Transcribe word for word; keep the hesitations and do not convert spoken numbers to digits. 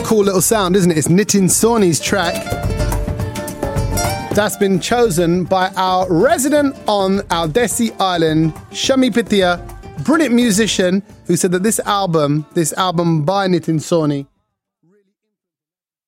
cool little sound, isn't it? It's Nitin Sawhney's track. That's been chosen by our resident on our Desi Island, Shami Pithia, brilliant musician, who said that this album, this album by Nitin Sawhney,